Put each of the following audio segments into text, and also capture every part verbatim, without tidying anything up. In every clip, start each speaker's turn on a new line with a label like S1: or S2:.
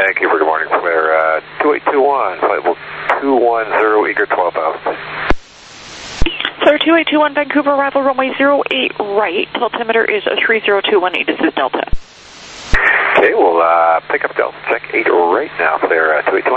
S1: Vancouver, good morning. Clear uh, two eight two one, flight level two one zero, eager twelve thousand.
S2: Sir, two eight two one Vancouver, arrival runway zero eight right, altimeter is three zero two one eight, this is Delta.
S1: Okay, we'll uh, pick up Delta, check eight right now, clear uh, two eight two one.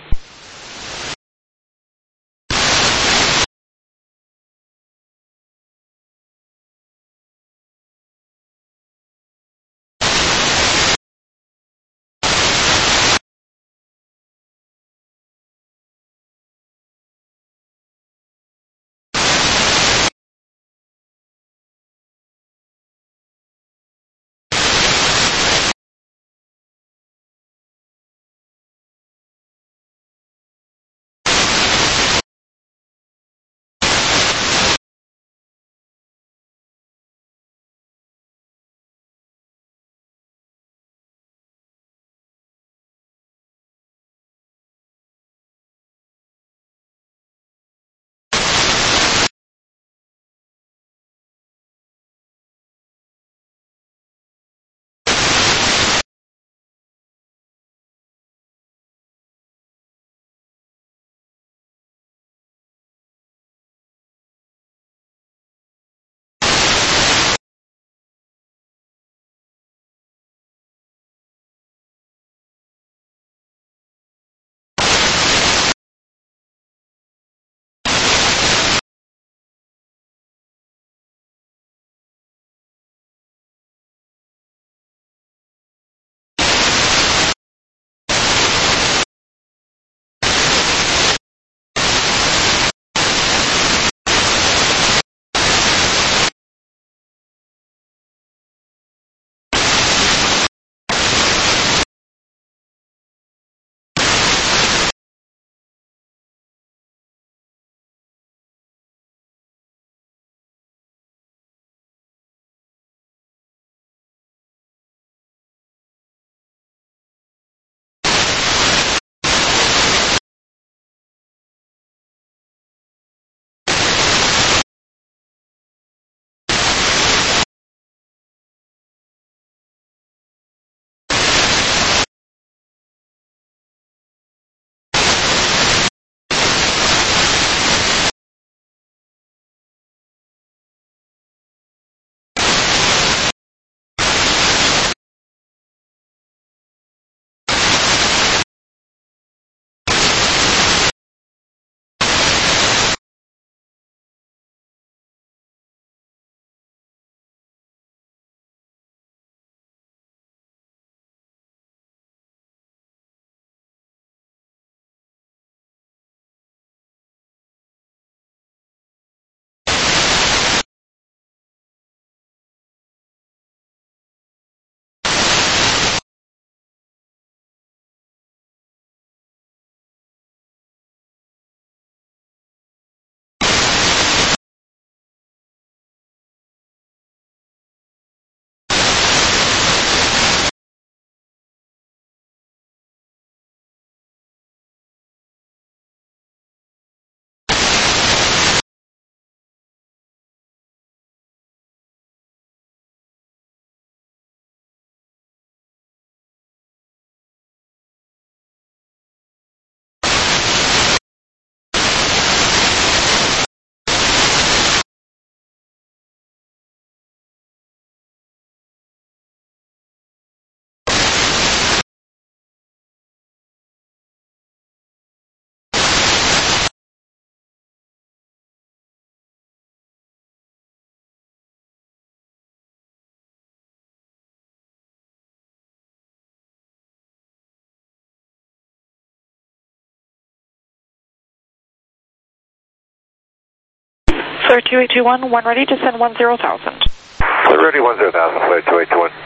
S2: Sir, two eight two one, one ready to send one zero thousand.
S1: Ready one zero thousand, flight two eight two one.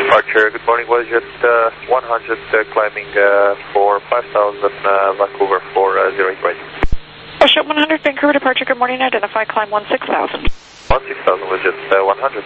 S1: Departure, good morning, WestJet uh, one hundred uh, climbing uh, for five thousand uh, Vancouver for uh, zero eight right.
S2: WestJet one hundred, Vancouver departure, good morning, identify, climb one six thousand.
S1: one six thousand, WestJet uh, one hundred.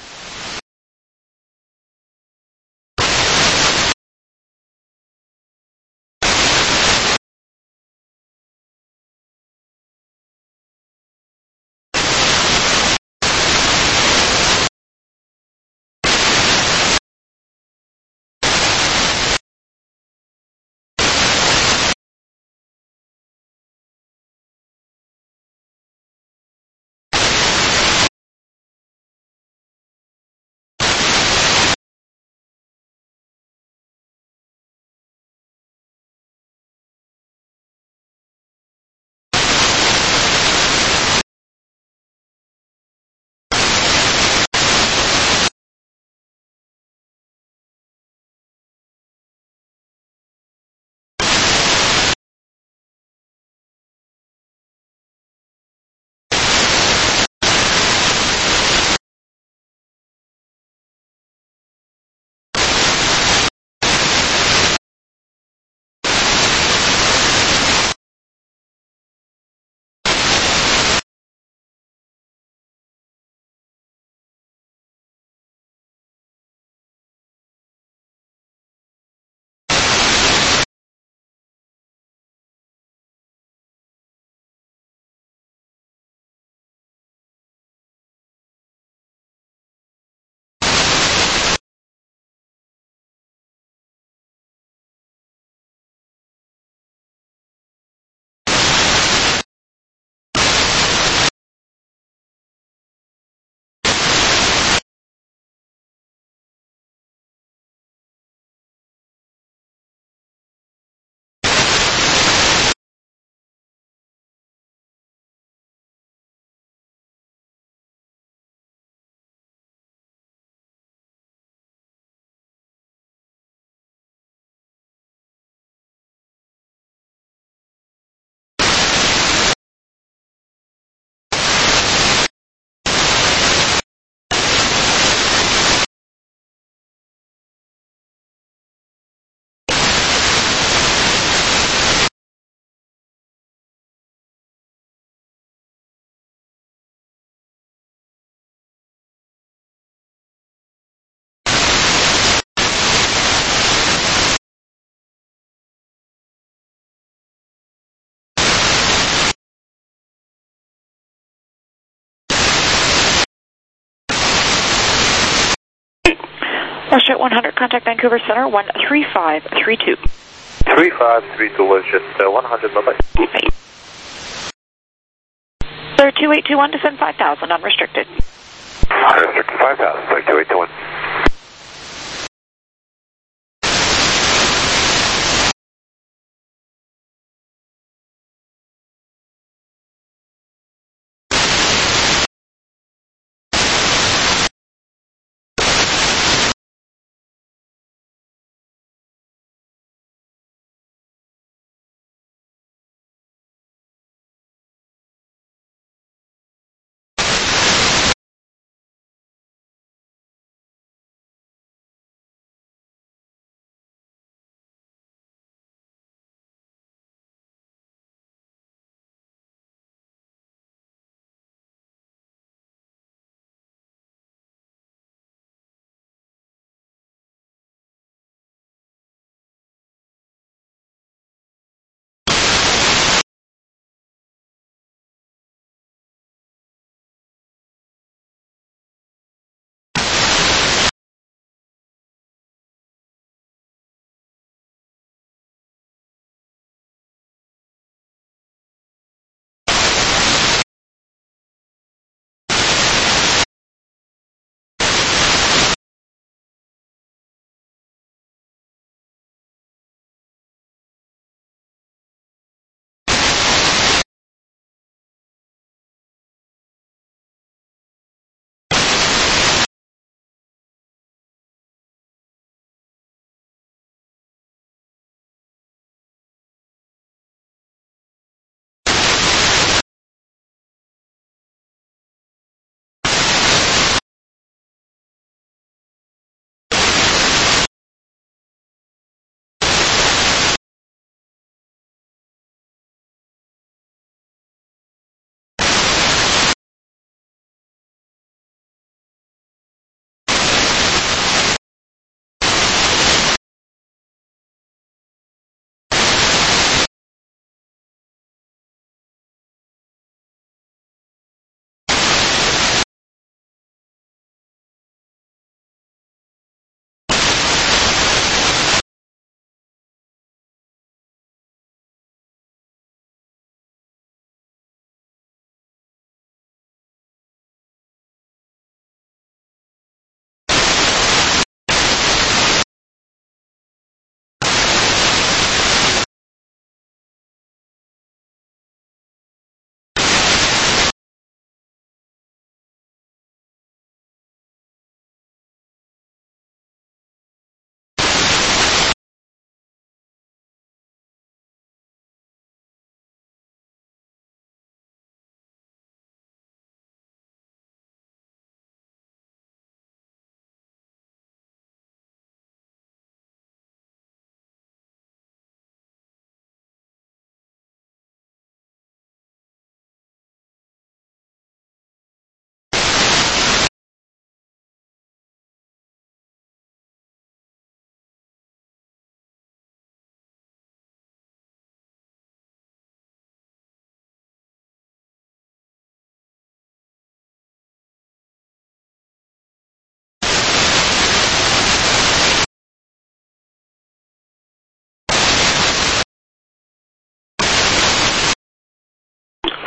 S2: WestJet one hundred, contact Vancouver Center, one three five three two.
S1: three five three two, WestJet uh, one hundred, bye-bye.
S2: Bye. Sir, two eight two one, descend five thousand, unrestricted.
S1: Unrestricted five thousand, two eight two one.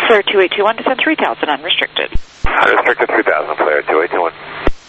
S2: Flare two eight two one, descend three thousand, unrestricted.
S1: Unrestricted three thousand, Flare two eight two one.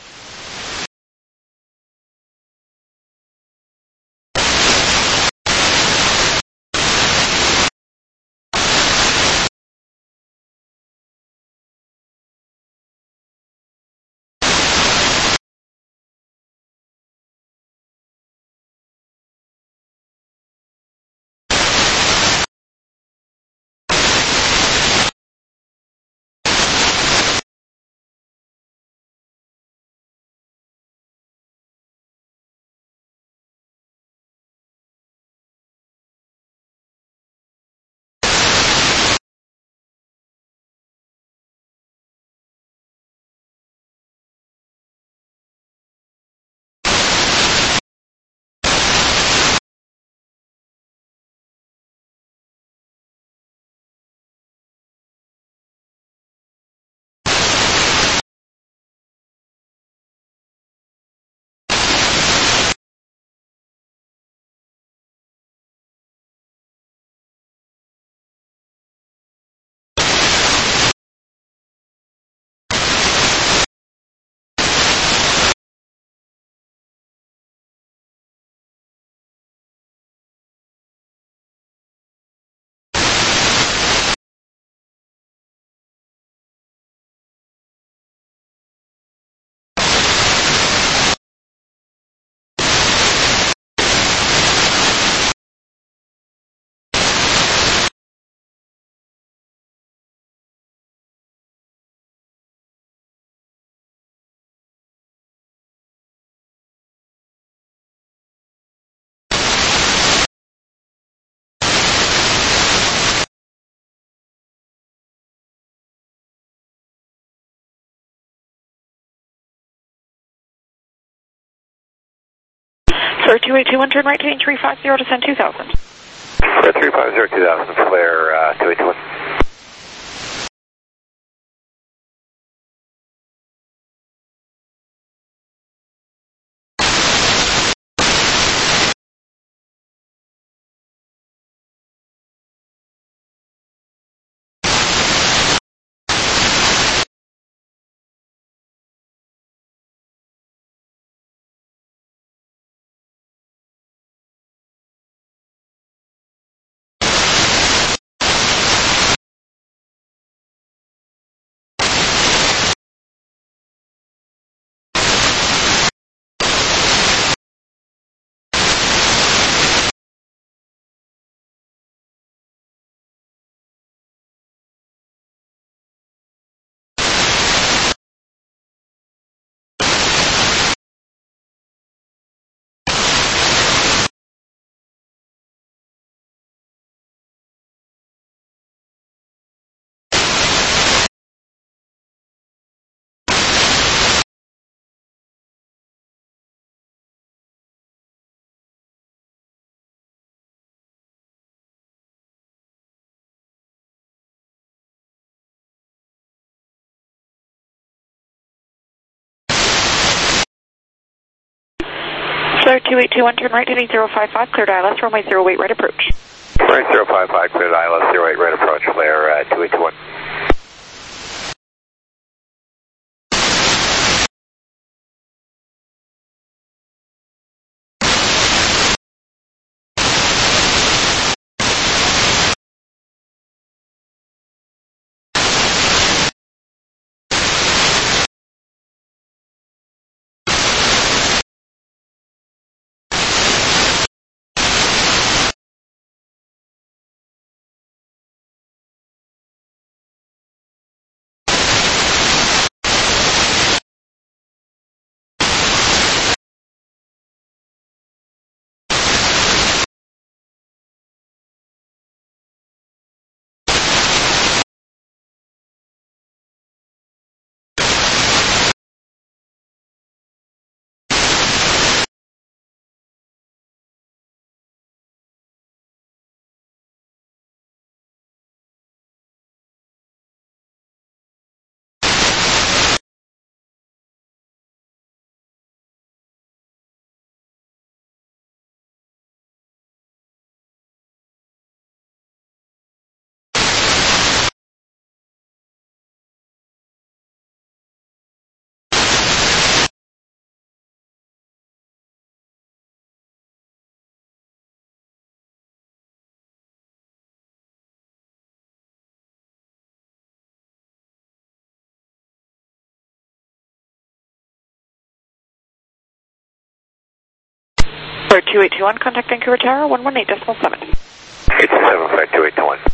S2: Flare two eight two one, turn right heading three five zero, descend two thousand.
S1: Flare three five zero, two thousand, Flare uh, two eight two one.
S2: Flare two eight two one, turn right heading zero five five, cleared I L S, runway zero eight, right approach.
S1: Right, zero five five, cleared I L S, zero eight, right approach, Flare uh, two eight two one.
S2: For two eight two one, contact Vancouver Tower, one one eight decimal seven.
S3: It's seven five two eight two one.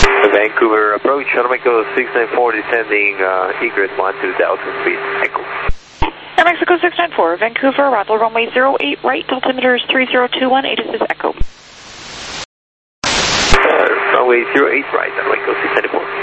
S3: Vancouver approach, Mexico six nine four descending uh, egret one two thousand feet. Echo.
S2: Air Mexico six nine four, Vancouver, arrival runway zero eight right, altimeter is three zero two one, ATIS is Echo.
S3: Uh, runway zero eight right, Air Mexico six nine four.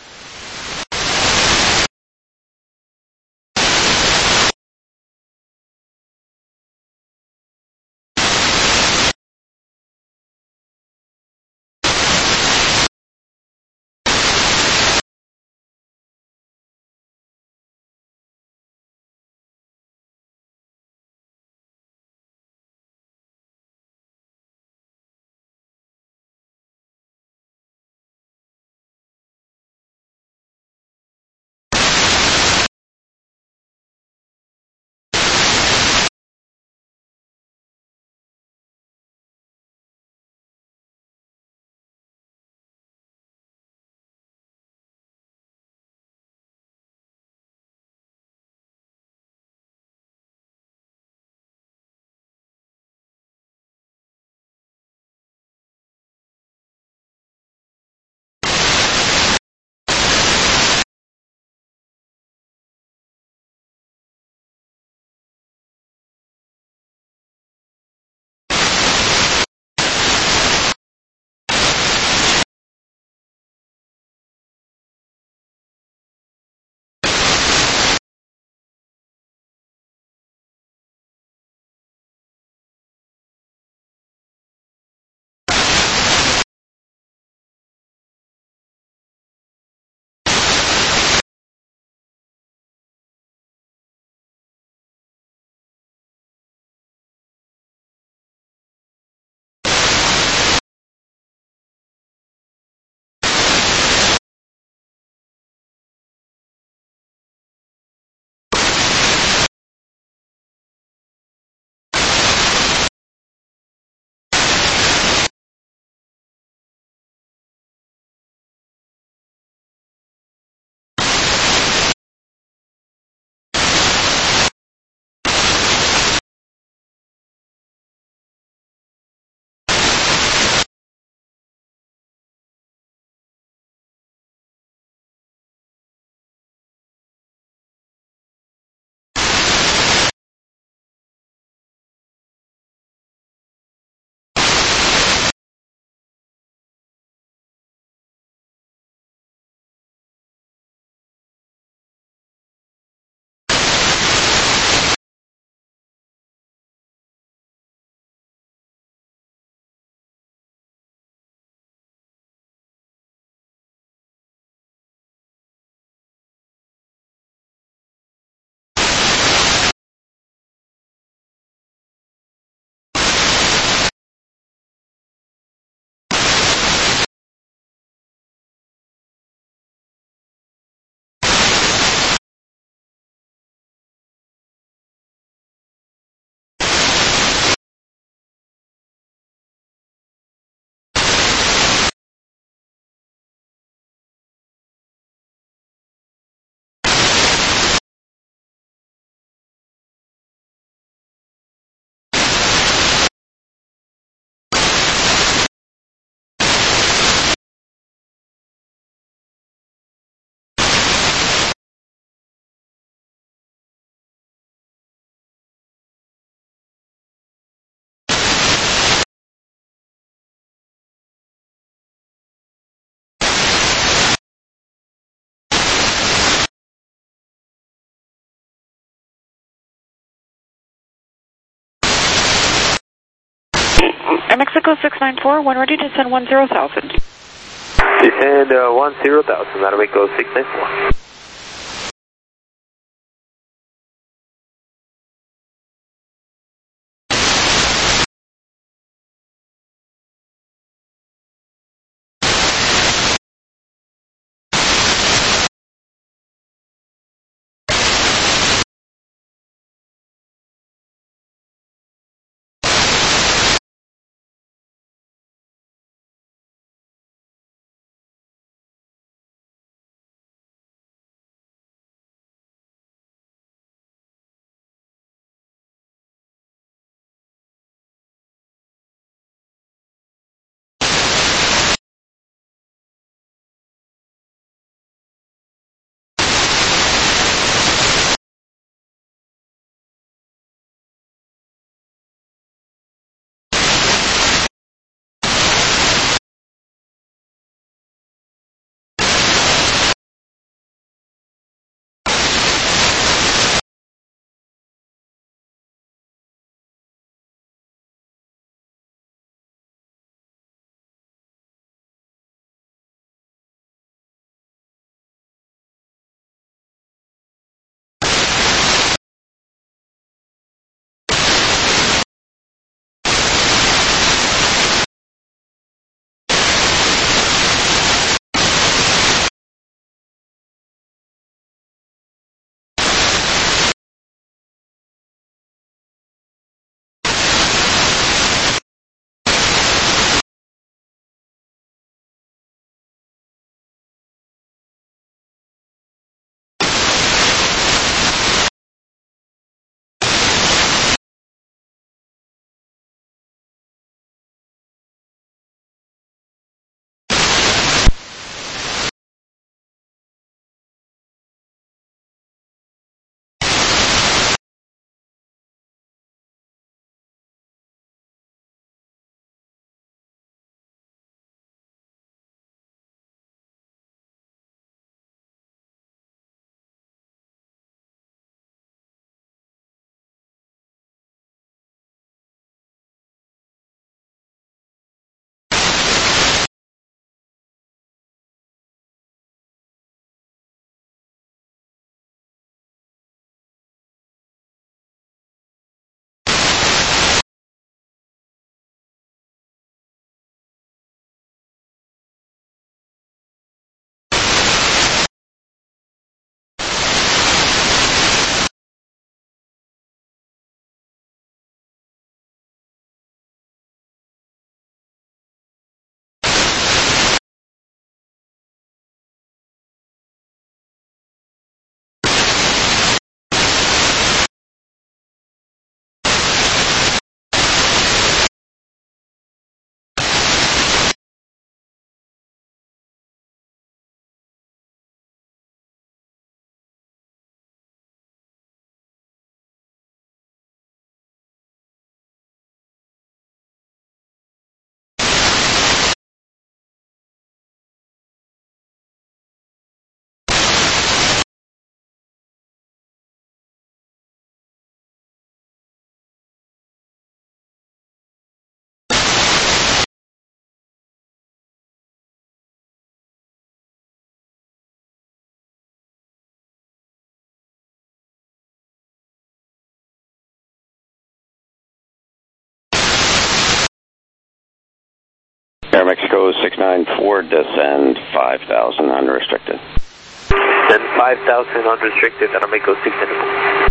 S2: Air Mexico six nine four, when ready to send one zero thousand.
S3: Descend uh, one zero thousand, Air Mexico six nine four.
S4: Mexico six nine four, descend five thousand unrestricted.
S3: Then five thousand unrestricted, Aeromexico six nine four.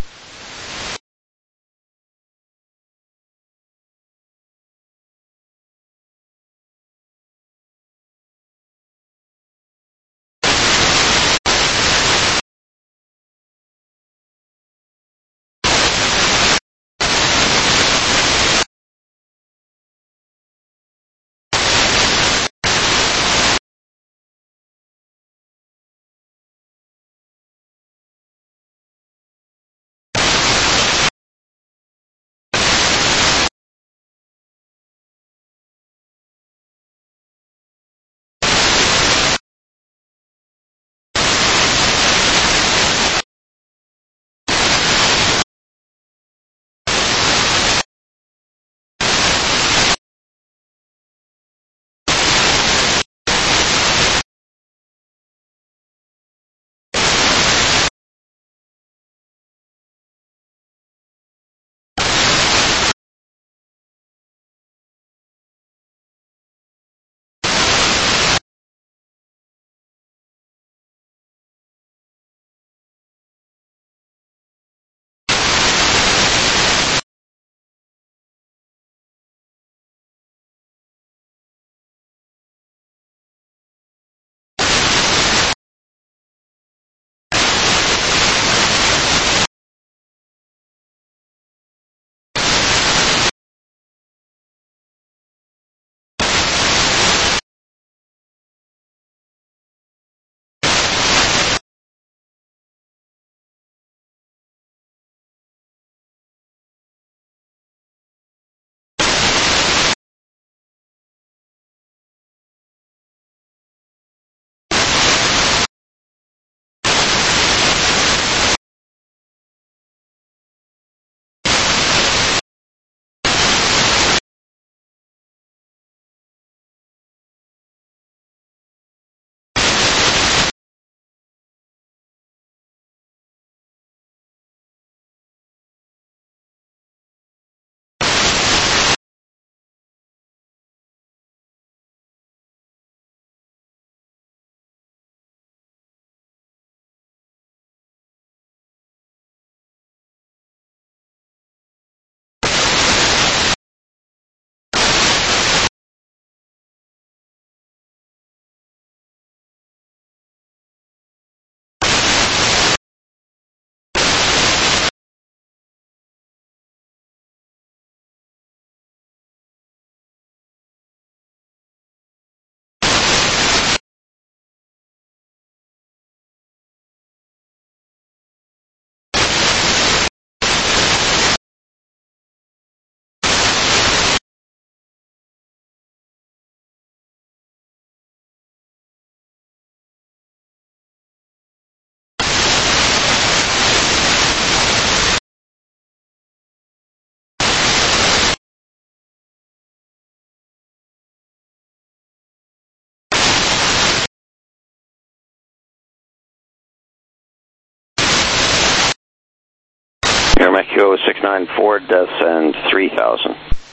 S4: Mexico six nine four, descend three thousand.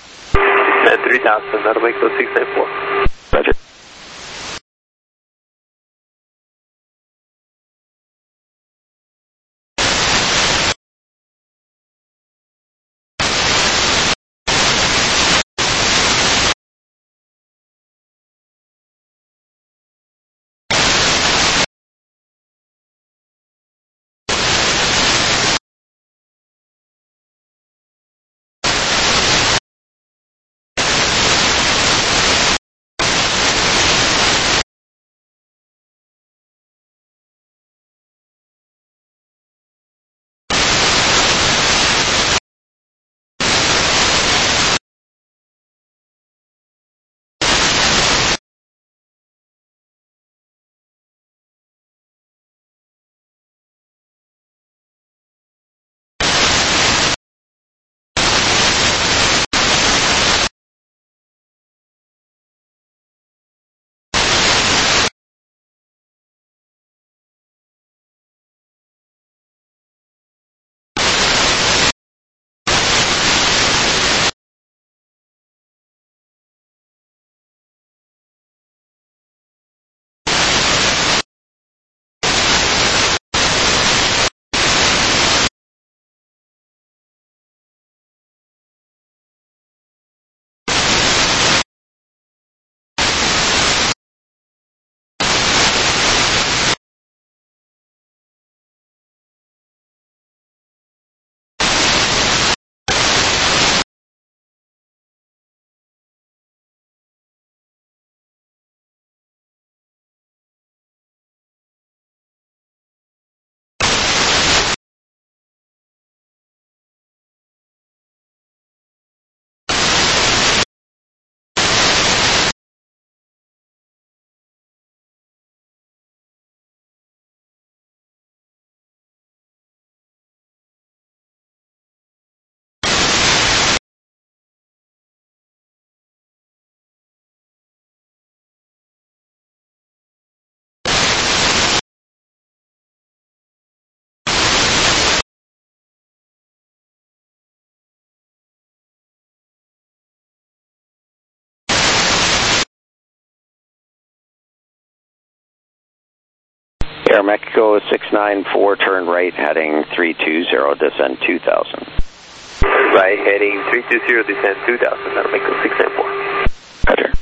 S3: Descend three thousand, Aeromexico six nine four.
S4: Roger. Air Mexico six nine four, turn right, heading three two zero, descend two thousand.
S3: Right, heading three two zero, descend two thousand, Air Mexico six nine four.
S4: Roger.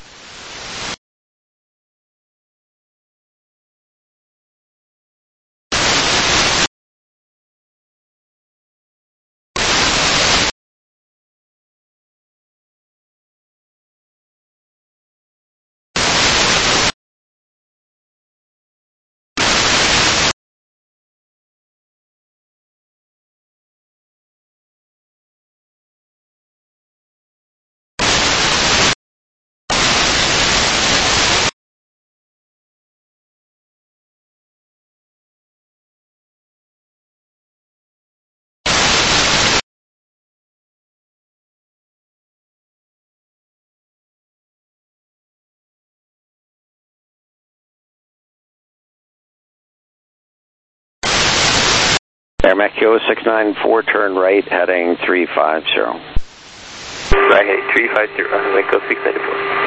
S4: Air Mexico six nine four, turn right, heading three five zero.
S3: Right, heading three five zero, Air Mexico six nine four.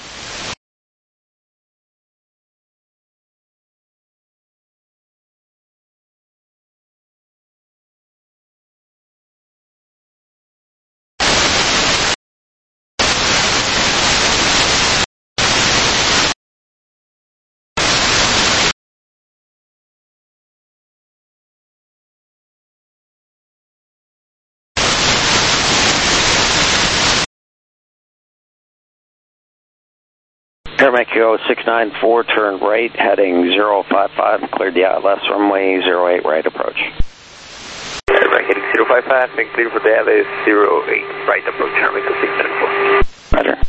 S4: Air Mexico six nine four, turn right, heading zero five five, cleared the I L S runway zero eight, right approach.
S3: Air Mexico heading zero five five, and clear for the I L S zero eight, right approach, Air Mexico six nine four.
S4: Roger.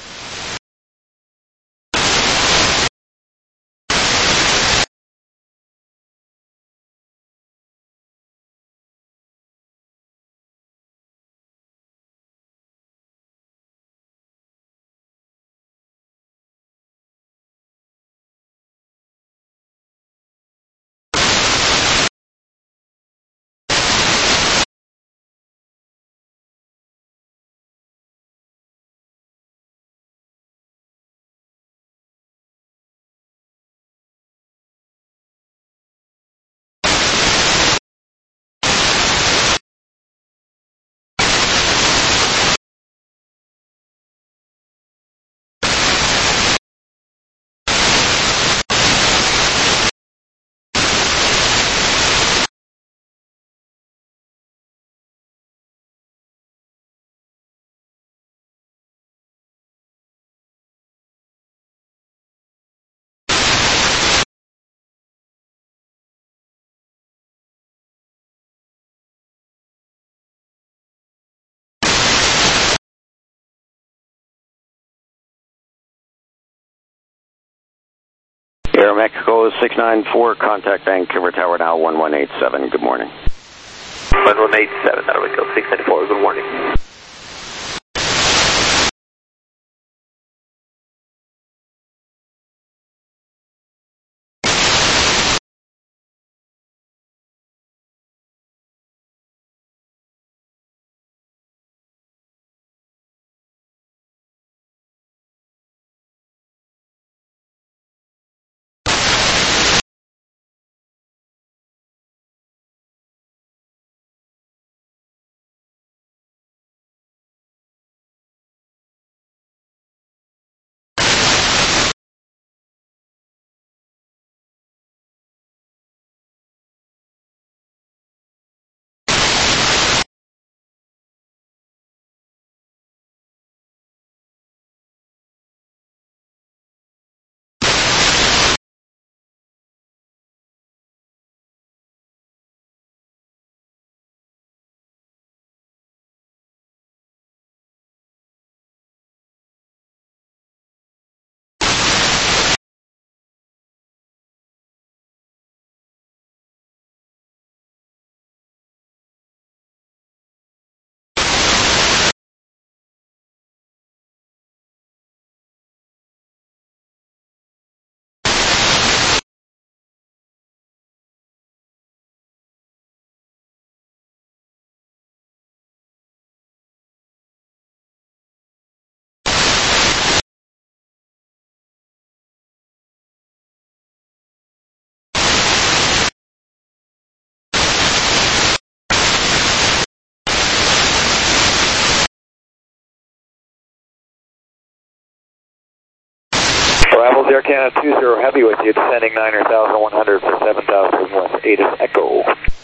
S4: Air Mexico six nine four, contact Vancouver Tower now one one eight seven, good morning.
S3: one one eight seven, Air Mexico six nine four, good morning. Ravels Air Canada two zero Heavy with you, descending niner thousand one hundred for seven thousand with A T I S Echo.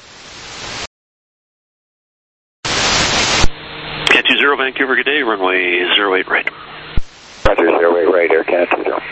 S5: Cat two zero Vancouver, good day, runway zero eight right.
S3: Roger, zero eight right, Air Canada two zero.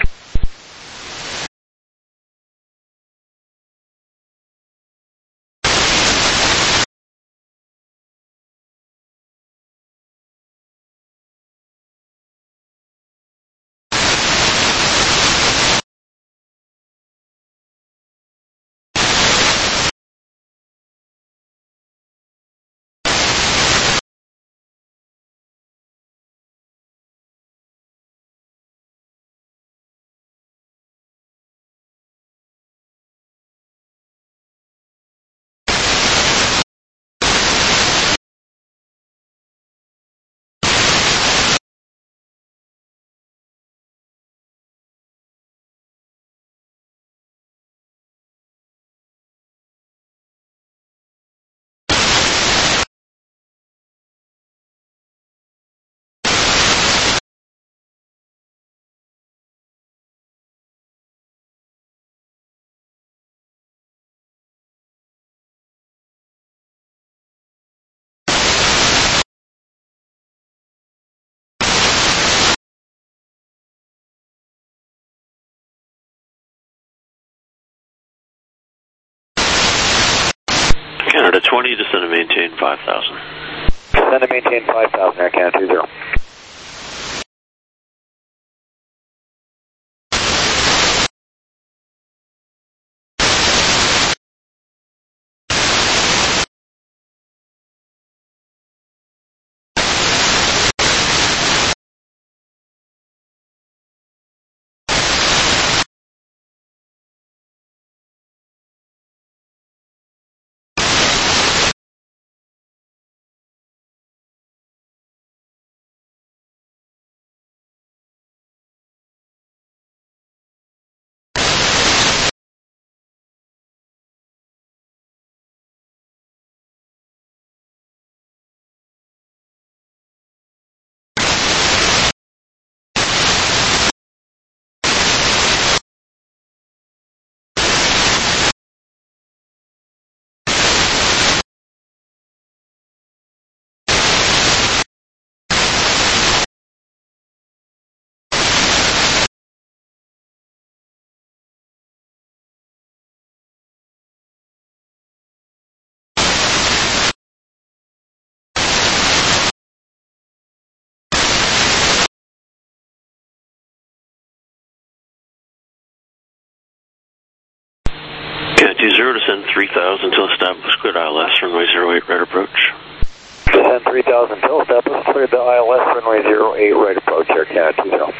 S5: Canada twenty, descend and maintain five thousand.
S3: Descend and maintain five thousand, Air Canada two zero.
S5: Cat two zero, descend three thousand till established, cleared I L S, runway zero eight right approach.
S3: Descend three thousand till established, cleared the I L S, runway zero eight right approach, Air Canada two zero.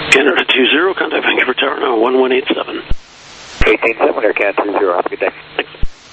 S5: Canada two zero, contact Vancouver Tower now, one one eight seven.
S3: eighteen seven, Air Canada two zero, have a good day.
S5: Thanks.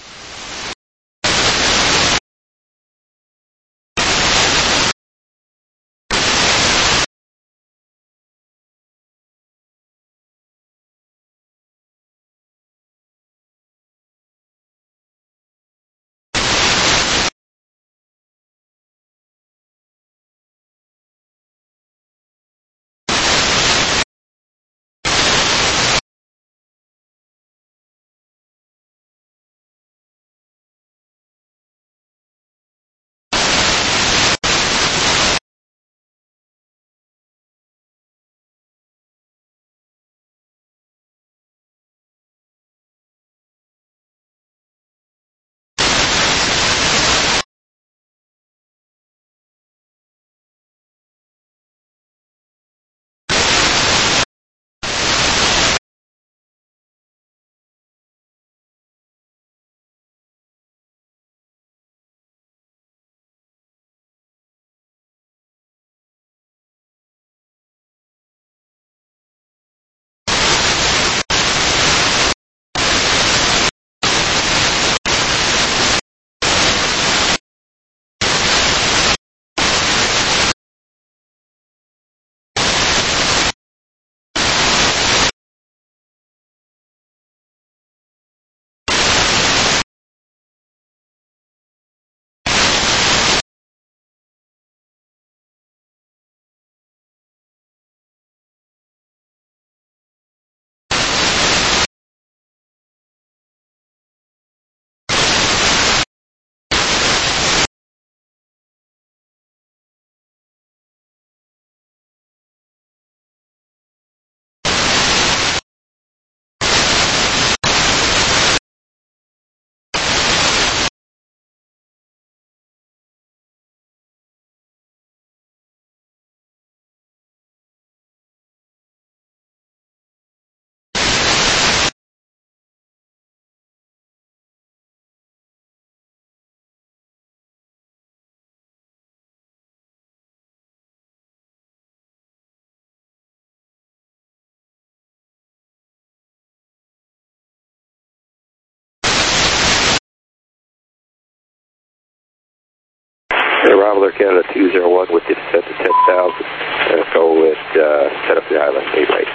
S3: Arrival Air Canada two zero one with descent to ten thousand. Uh, go with, uh, set up the island, eight right.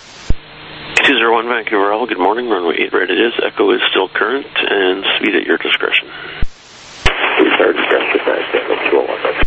S5: two zero one Vancouver Isle, good morning, runway eight right it is. Echo is still current and speed at your discretion.
S3: Third discretion, uh, two oh one, right.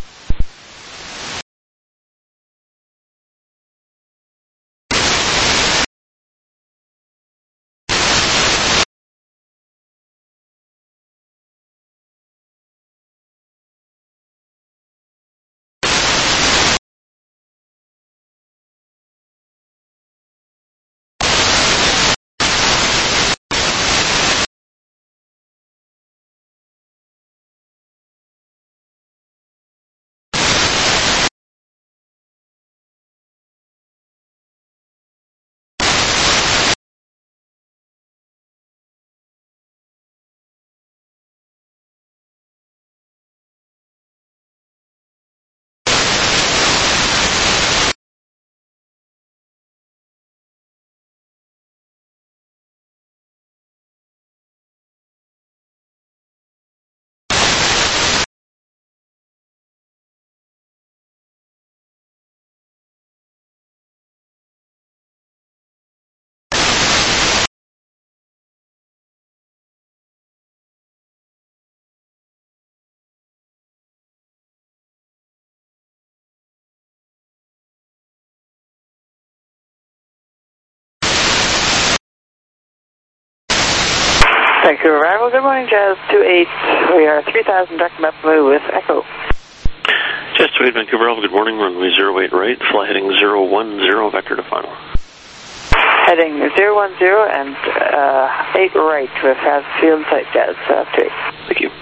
S6: Vancouver arrival, good morning, Jazz two eight. We are three thousand direct Mapu with Echo.
S5: Jazz two eight Vancouver Isle, good morning, runway zero eight right, fly heading zero one zero, vector to final.
S6: Heading zero one zero and uh, eight right with has field sight, Jazz uh, two eight.
S5: Thank you.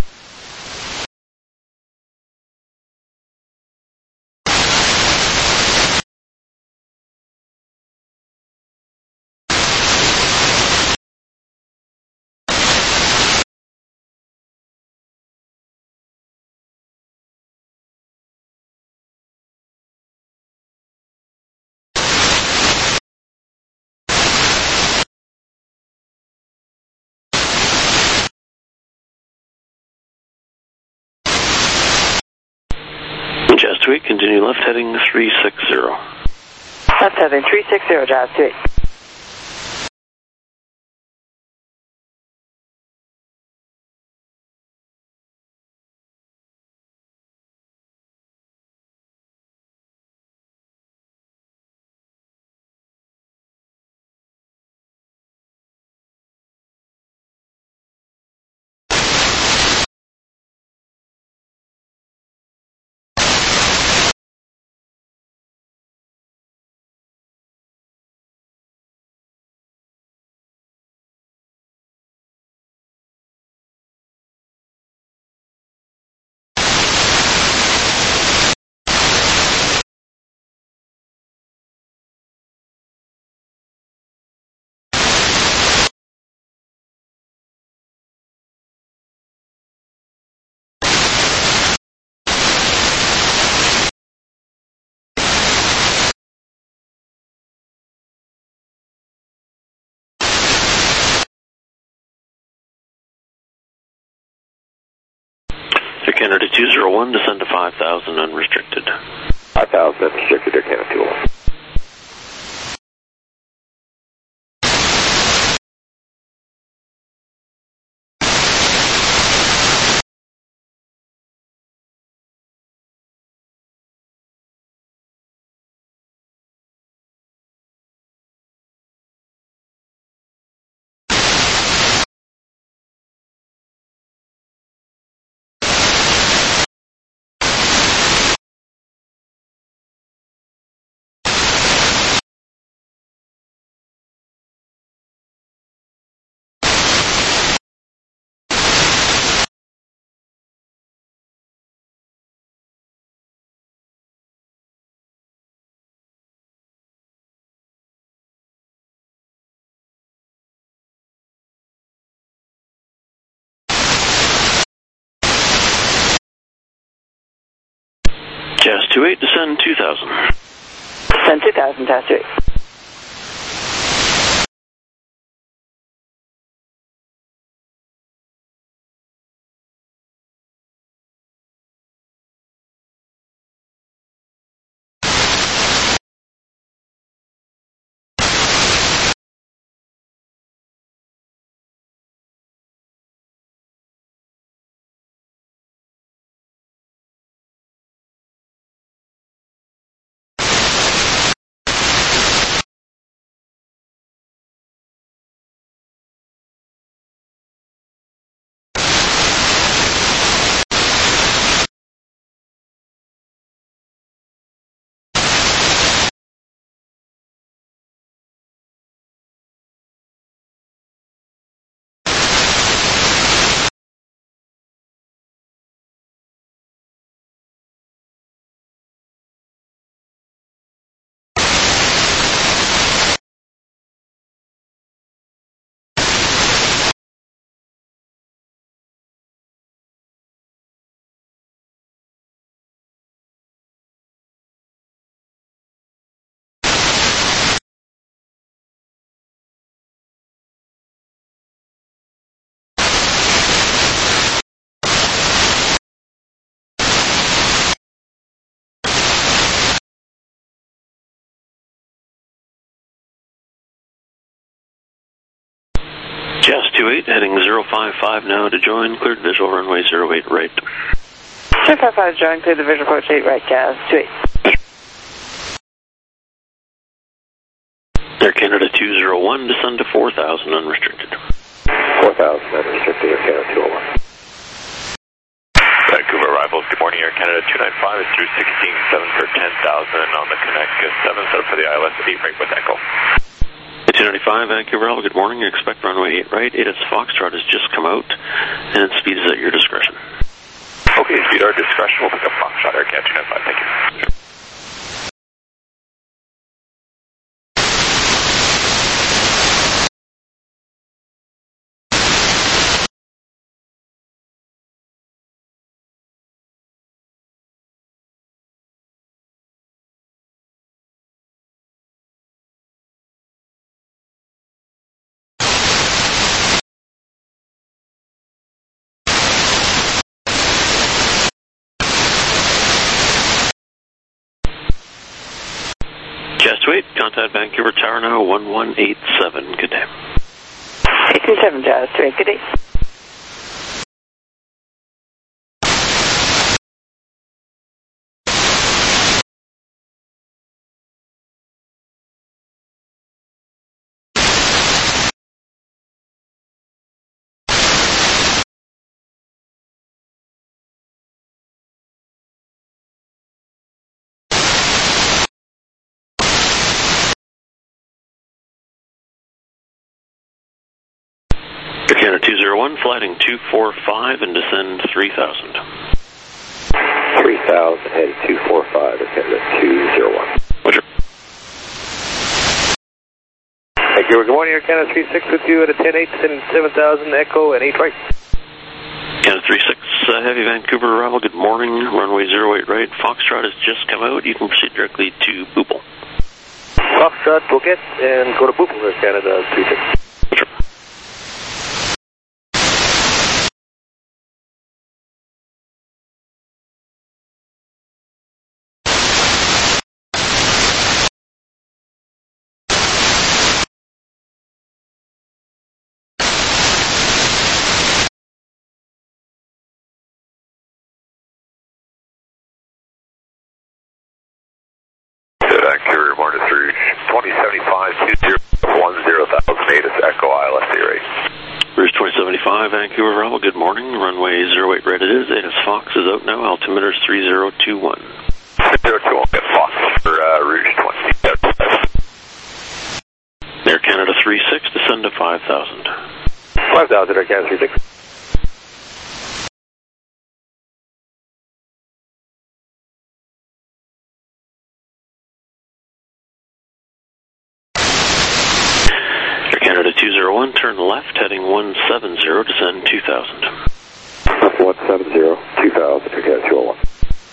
S5: two eight, continue left heading three six zero.
S6: Left heading three six zero, Jazz two eight.
S5: Canada two zero one, descend to five thousand unrestricted.
S3: five thousand unrestricted, Air Canada two oh one.
S5: Jazz two eight, descend two thousand.
S6: Descend two thousand, Jazz two eight.
S5: Jazz two eight, heading zero five five now to join, cleared visual runway zero eight right.
S6: zero five five, join, clear the visual approach eight right, Jazz two eight.
S5: Air Canada two zero one, descend to four thousand unrestricted.
S3: four thousand unrestricted, Air Canada two oh one.
S1: Vancouver arrivals, good morning, Air Canada two nine five is through sixteen, seven for ten thousand on the Connect, seven set up for the I L S eight right with Echo.
S5: two ninety-five, Vancouver, good morning, expect runway eight right, eight at Foxtrot has just come out, and speed is at your discretion.
S1: Okay, speed our discretion, we'll pick up Foxtrot, Air Canada two nine five, thank you.
S5: two eight, contact Vancouver Tower now, one one eight seven. Good day.
S6: eight two seven, Jazz two eight, good day.
S5: Canada two zero one, flighting two four five and descend three thousand.
S3: three thousand, heading two four five, Canada two zero one.
S5: Roger.
S3: Thank you. Good morning, Air Canada three six with you at a ten eight, descending seven thousand, Echo and eight right.
S5: Canada three six, uh, heavy Vancouver arrival, good morning, runway zero eight right. Foxtrot has just come out, you can proceed directly to Boople.
S3: Foxtrot, Bouquet, and go to Boople, Air Canada three six.
S5: Roger.
S1: Vancouver, morning through twenty seventy-five, two zero one zero thousand eight, it's Echo I L S C rate.
S5: Rouge twenty seventy-five, Vancouver arrival, good morning, runway zero eight right it is, A T I S Fox is out now, altimeter is three zero two one.
S1: zero two one, get Fox for uh, Rouge twenty seventy-five.
S5: Air Canada three six, descend to five thousand.
S3: five thousand, Air Canada three six.
S5: Canada two zero one, turn left, heading one seven zero, descend two thousand.
S3: one seven zero, two thousand, Canada two oh one.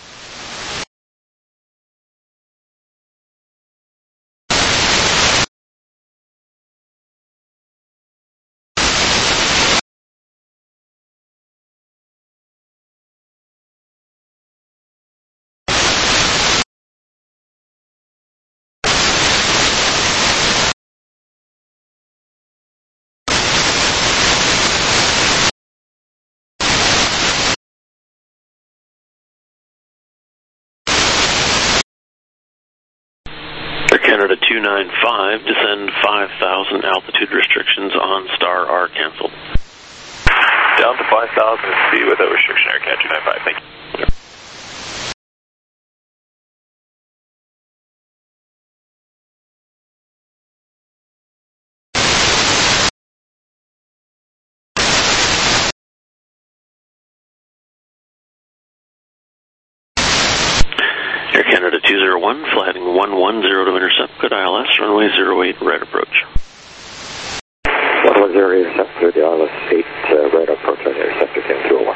S5: Canada two nine five, descend five thousand, altitude restrictions on Star are cancelled.
S1: Down to five thousand, speed without restriction, Air Canada two nine five, thank you.
S5: Air Canada two zero one, flighting one one zero to intercept, good I L S, runway zero eight right approach.
S3: one one zero, intercept, clear the I L S eight, uh, right approach on the interceptor, Canada two oh one.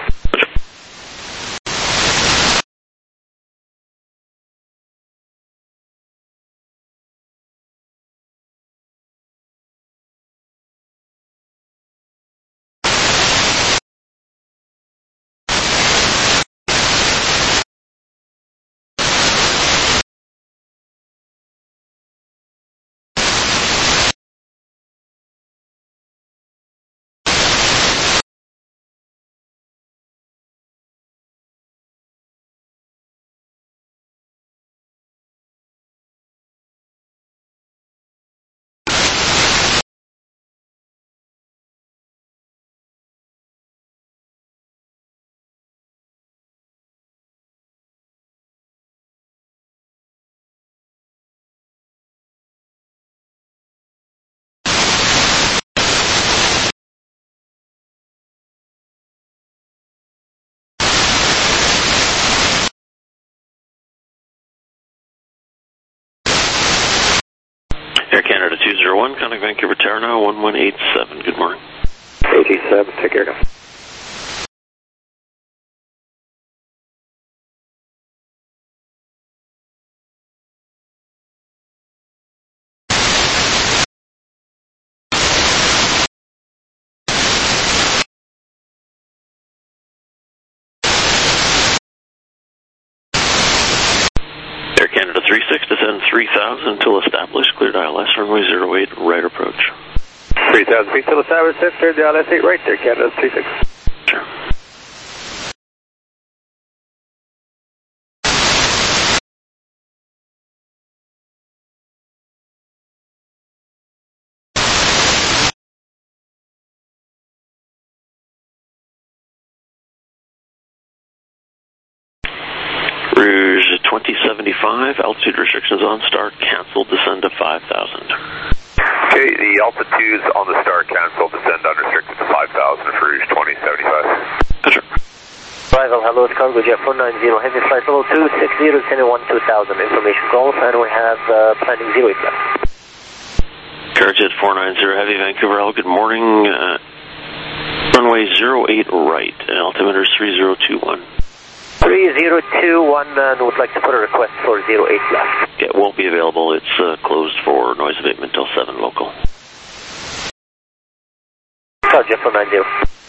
S5: Air Canada two zero one, contact Vancouver Tower now, one one eight seven, good morning.
S3: eighty-seven, take care now.
S5: Air Canada three six, descend three thousand until established, cleared I L S, runway zero eight, right approach.
S3: three thousand feet till established, cleared the I L S eight right there, Canada three six.
S5: Sure. Rouge twenty seventy-five, altitude restrictions on start, canceled, descend to five thousand.
S1: Okay, the altitudes on the start canceled, descend unrestricted to five thousand for Rouge twenty seventy-five.
S5: Yes, sir.
S7: Arrival, hello, it's Cargo Jet four nine zero, heavy flight level two six zero, descending one two thousand, information calls, and we have uh, planning zero eight left.
S5: Cargo Jet four nine zero, heavy Vancouver L, good morning. Uh, runway zero eight right, altimeter is three zero two one.
S7: three zero two one, and would like to put a request for zero eight left.
S5: It won't be available. It's uh, closed for noise abatement till seven local.
S7: Cargo Jet four nine zero.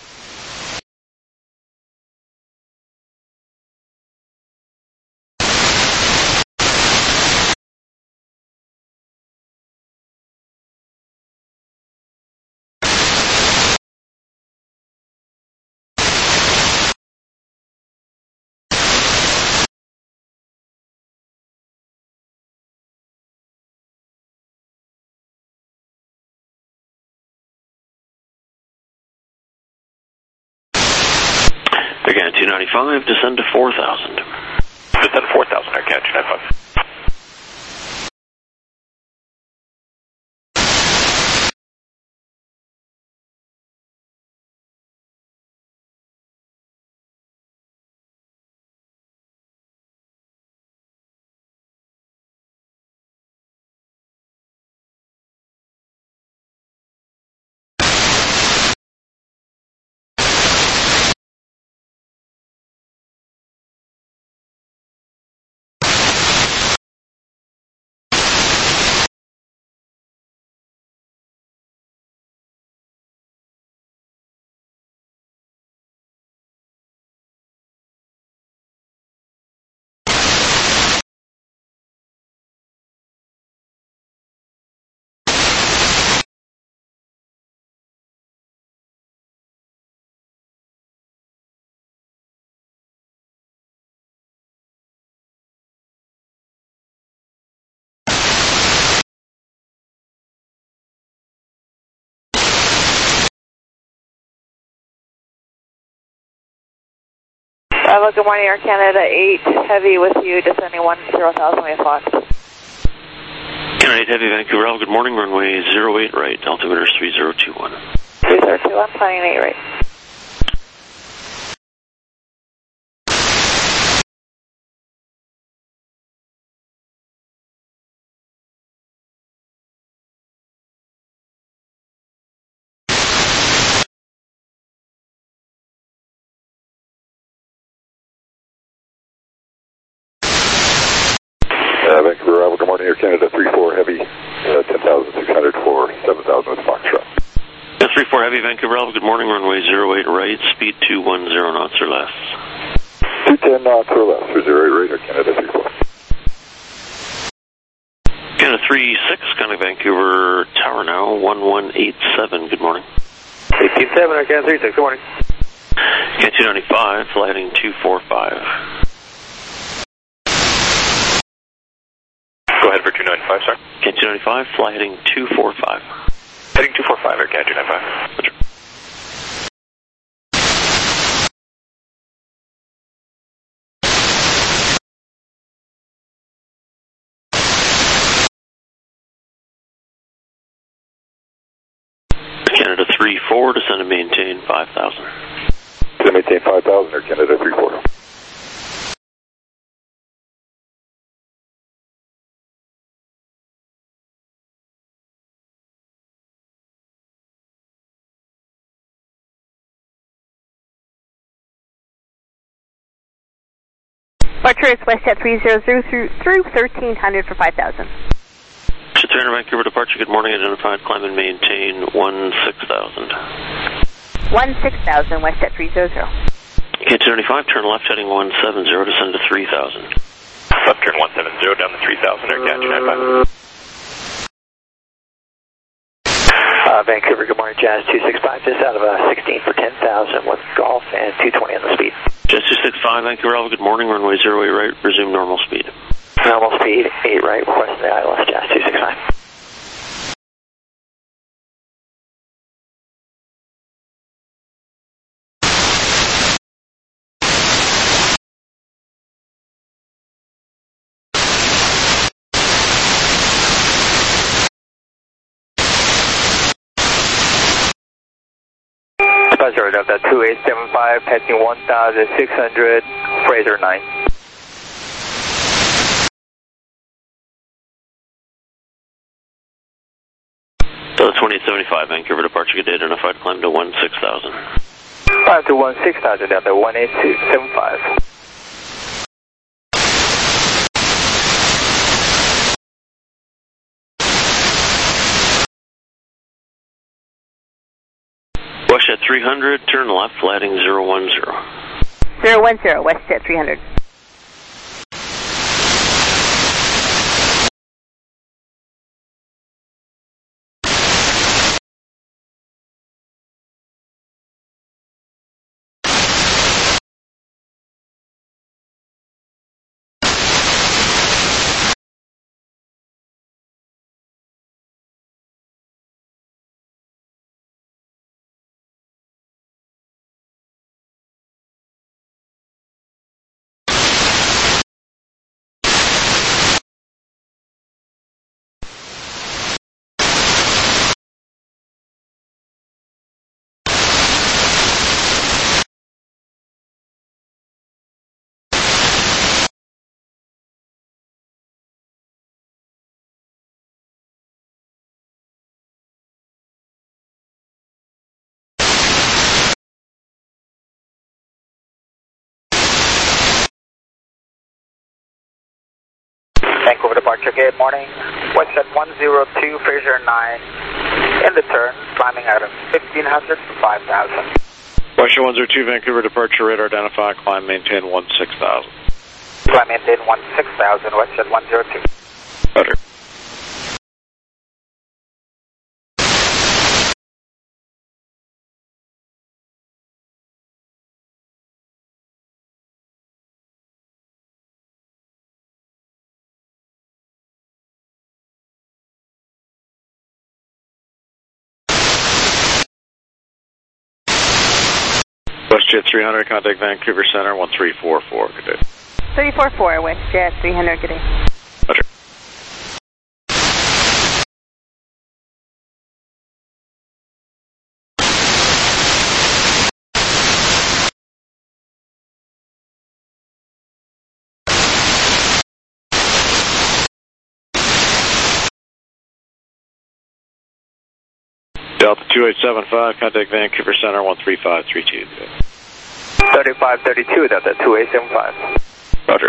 S5: Again, two ninety-five, descend to four thousand.
S1: Descend to four thousand, Air Canada two ninety-five.
S6: Bravo, good morning, Air Canada eight, heavy with you, descending one zero thousand, we have Fox.
S5: Canada eight, heavy Vancouver L, good morning, runway zero eight right, altimeter is three zero two one.
S6: three zero two one, planning eight right.
S1: Uh, Vancouver Arrival, good morning, Air Canada three four heavy, uh, ten thousand six hundred for seven thousand with Foxtrot.
S5: Yeah, three four heavy Vancouver Alpha, good morning, runway zero eight right, speed two one zero knots or less.
S1: two ten knots or less for zero eight right, Air Canada three four.
S5: Canada three six, kind of Vancouver Tower now, one one eight seven, good morning.
S3: eighteen seven, Air Canada three six, good morning.
S5: K two ninety-five, fly heading two four five.
S1: Go ahead for two ninety-five, sir.
S5: K two ninety-five, fly heading two four five.
S1: Heading two four five, Air Canada two ninety-five.
S5: Canada three four, descend and maintain five thousand.
S1: Descend and maintain five thousand, Air Canada three four.
S8: Departure is WestJet three zero zero through, through thirteen hundred for five thousand.
S5: three hundred Vancouver departure, good morning, identified, climb and maintain one six thousand.
S8: one six thousand, WestJet three zero zero.
S5: K two ninety-five, turn left heading one seven zero, descend to three thousand.
S1: Left
S3: turn one seven zero down to three thousand, AirCat two nine five.
S7: Uh, Vancouver, good morning, Jazz two six five, just out of uh, sixteen for ten thousand with golf and two twenty on the speed.
S5: Jazz two six five, Vancouver Alpha, good morning, runway zero eight right, resume normal speed.
S7: Normal speed, eight right, west of the I L S, Jazz two six five.
S3: Zero Delta two eight seven five, passing one thousand six hundred, Fraser nine.
S5: Delta twenty-eight seventy-five, Vancouver departure, good day, identified, climb to one six thousand.
S3: Five to one six thousand, Delta one eight two seven five.
S5: WestJet three hundred, turn left, flatting zero one zero.
S8: zero one zero, WestJet three hundred.
S3: Vancouver departure, good morning. WestJet one zero two, Fraser nine, in the turn, climbing item fifteen hundred to five thousand.
S9: WestJet one zero two, Vancouver departure, radar identified, climb maintain one six thousand.
S3: Climb maintain one six thousand, WestJet one zero two.
S9: Roger. WestJet three hundred, contact Vancouver Center, one three four four, good day.
S8: three four four, WestJet three hundred, good day.
S9: Roger. Delta two eight seven five, contact Vancouver Center, one three five three two.
S3: thirty-five thirty-two, Delta two eight seven five.
S9: Roger.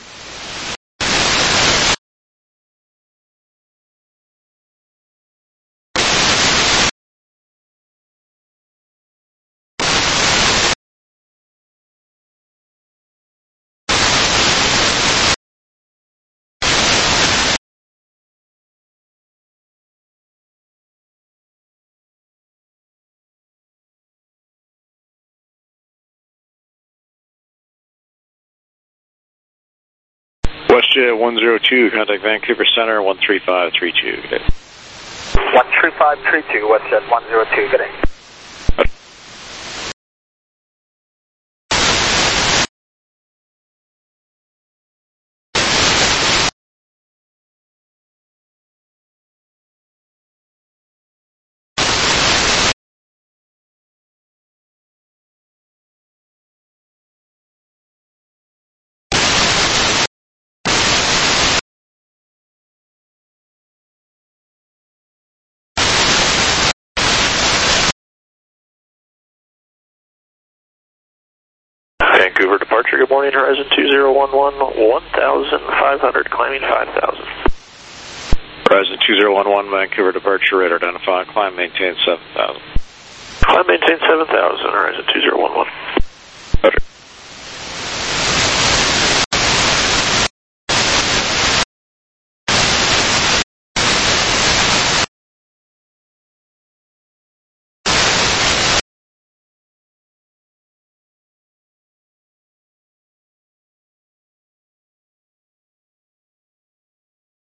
S9: WestJet one zero two, contact Vancouver Center, one three five three two, good day.
S3: one three five three two, WestJet one zero two, good day.
S1: Vancouver departure, good morning, Horizon two zero one one, one thousand five hundred, climbing five thousand.
S9: Horizon two zero one one, Vancouver departure, radar identified, climb maintain seven thousand.
S1: Climb maintain seven thousand, Horizon two zero one one.